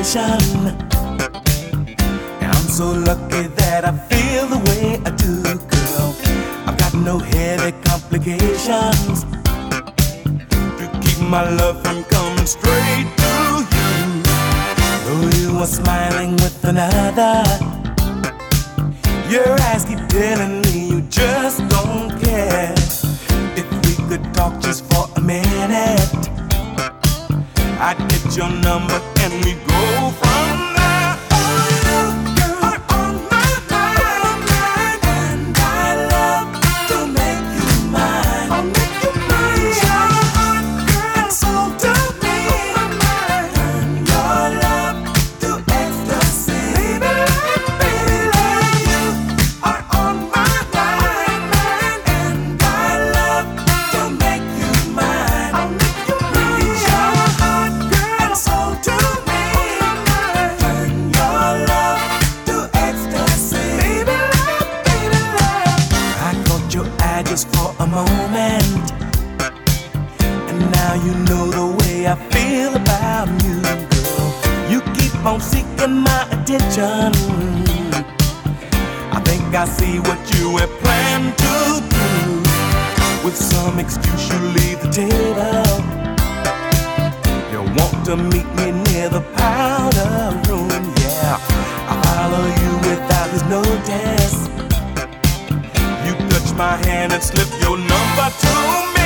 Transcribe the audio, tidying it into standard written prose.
complication. And I'm so lucky that I feel the way I do, girl. I've got no heavy complications to keep my love from coming straight to you. Though you are smiling with another, your eyes keep telling me you just don't care. If we could talk just for a minute, I'd get your number and we'd go from there. Oh, you girl are on my mind, and I love to make you mine. I'll make you mine. Your heart, girl, and soul to me. Turn your love to ecstasy. Baby, you are on my mind, and I love to make you mine. I'll make you mine. Your heart, girl, and soul to me. Turn your love to ecstasy. Baby, love. I caught your eye just for a moment, and now you know the way I feel about you, girl. You keep on seeking my attention. I think I see what you have planned to do. With some excuse you leave the table. You want to meet me near the powder room, yeah. I follow you without his notice. You touch my hand and slip your number to me.